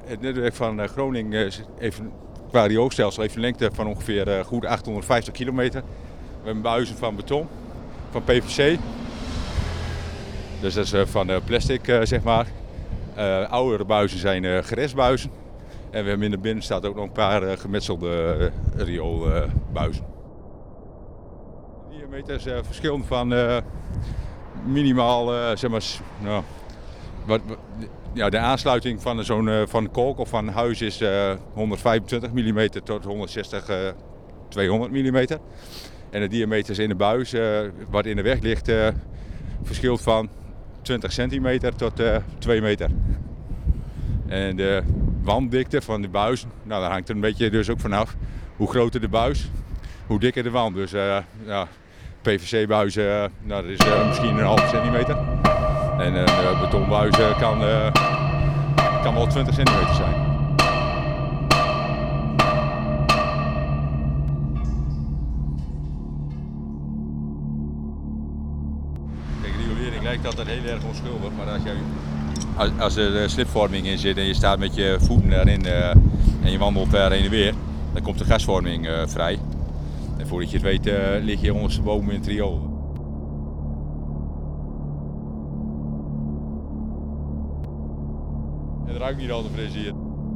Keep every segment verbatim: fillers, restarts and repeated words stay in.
Het netwerk van Groningen heeft qua rioolstelsel heeft een lengte van ongeveer uh, goed achthonderdvijftig kilometer. We hebben buizen van beton, van P V C. Dus dat is uh, van uh, plastic, uh, zeg maar. Uh, oudere buizen zijn uh, geresbuizen. En we hebben in de binnenstad ook nog een paar uh, gemetselde uh, rioolbuizen. De diameters uh, verschillen van uh, minimaal, uh, zeg maar, nou, wat, wat, ja, de aansluiting van zo'n uh, van kolk of van huis is uh, honderdvijfentwintig millimeter tot honderdzestig, uh, tweehonderd millimeter. En de diameters in de buis, uh, wat in de weg ligt, uh, verschilt van twintig centimeter tot uh, twee meter. En de wanddikte van de buis, nou, daar hangt er een beetje dus ook vanaf. Hoe groter de buis, hoe dikker de wand. Dus uh, ja, P V C-buizen, uh, nou, dat is uh, misschien een half centimeter. En een uh, betonbuis uh, kan, uh, kan wel twintig centimeter zijn. Kijk, riolering lijkt altijd heel erg onschuldig, maar als, jij, als, als er slipvorming in zit en je staat met je voeten daarin uh, en je wandelt daar heen en weer, dan komt de gasvorming uh, vrij. En voordat je het weet uh, lig je ondersteboven in het riool. Het ruikt niet al te fris hier.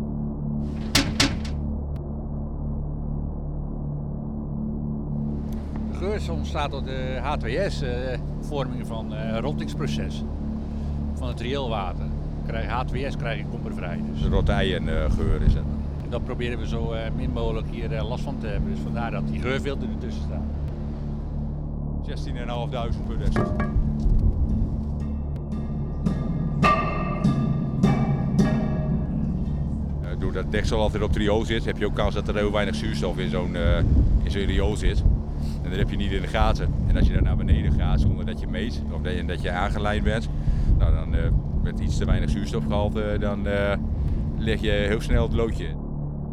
De geur ontstaat door de H twee S, uh, vorming van het uh, rottingsproces van het rioolwater. Krijg, H twee S krijg je kompervrij. Dus. De rotijengeur is het. En daar proberen we zo uh, min mogelijk hier uh, last van te hebben. Dus vandaar dat die geurfilter ertussen staat. zestienduizend per deksel. Doordat het deksel altijd op het riool zit, heb je ook kans dat er heel weinig zuurstof in zo'n uh, in zo'n riool zit. En dat heb je niet in de gaten. En als je dan naar beneden gaat zonder dat je meet of dat je, dat je aangeleid bent, nou dan uh, met iets te weinig zuurstofgehalte, dan uh, leg je heel snel het loodje in.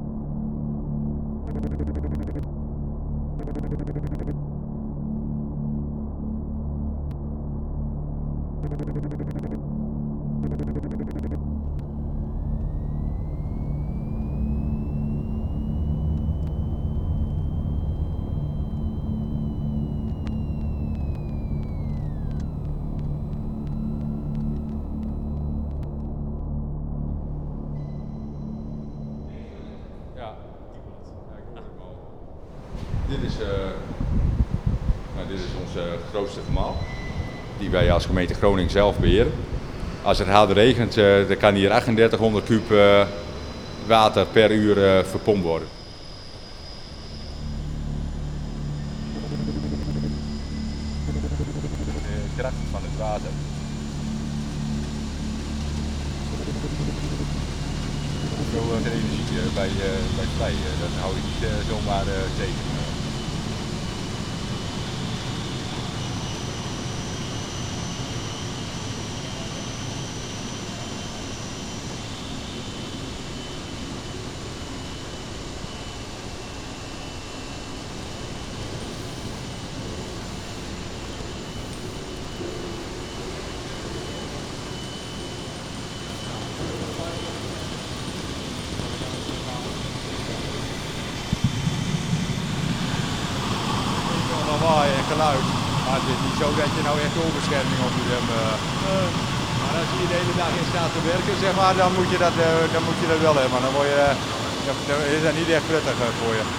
Dit is, uh, nou, dit is onze grootste gemaal, die wij als gemeente Groningen zelf beheren. Als het hard regent, uh, dan kan hier drieënachtendertighonderd kuub uh, water per uur uh, verpompt worden. De kracht van het water. Hoeveel uh, energie uh, bij, uh, bij vrij, uh, dat hou ik niet uh, zomaar uh, tegen. En geluid, maar het is niet zo dat je nou echt oorbescherming op moet hebben. Uh, maar als je hier de hele dag in staat te werken, zeg maar, dan moet je dat, uh, dan moet je dat wel hebben. Maar dan, word je, uh, dan is dat niet echt prettig uh, voor je.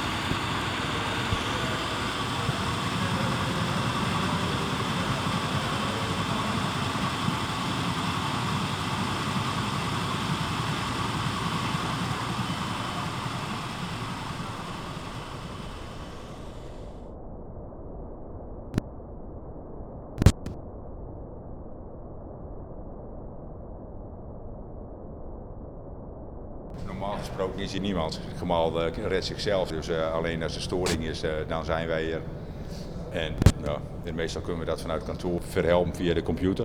Normaal gesproken is hier niemand. Het gemaal uh, redt zichzelf, dus uh, alleen als er storing is, uh, dan zijn wij er. En uh, meestal kunnen we dat vanuit kantoor verhelpen via de computer.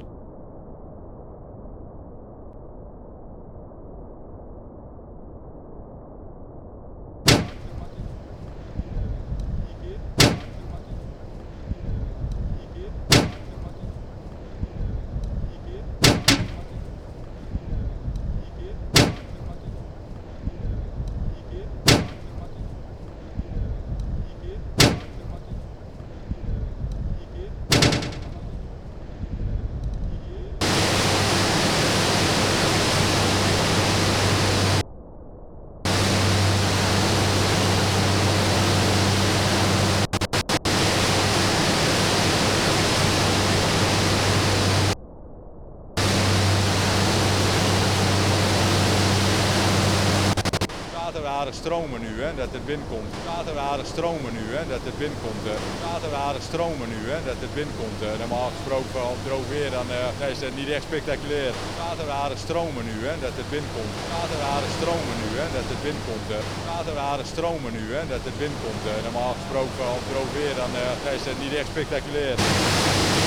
stromen nu, hè, dat het binnenkomt. Waterwaardig stromen nu, hè, dat het binnenkomt. Waterwaardig stromen nu, hè, dat het binnenkomt. Normaal gesproken op droog weer, dan uh, is het niet echt spectaculair. Waterwaardig stromen nu, hè, dat het binnenkomt. Waterwaardig stromen nu, hè, dat het binnenkomt. Waterwaardig stromen nu, hè, dat het binnenkomt. Normaal gesproken op droog weer, dan uh, is het niet echt spectaculair.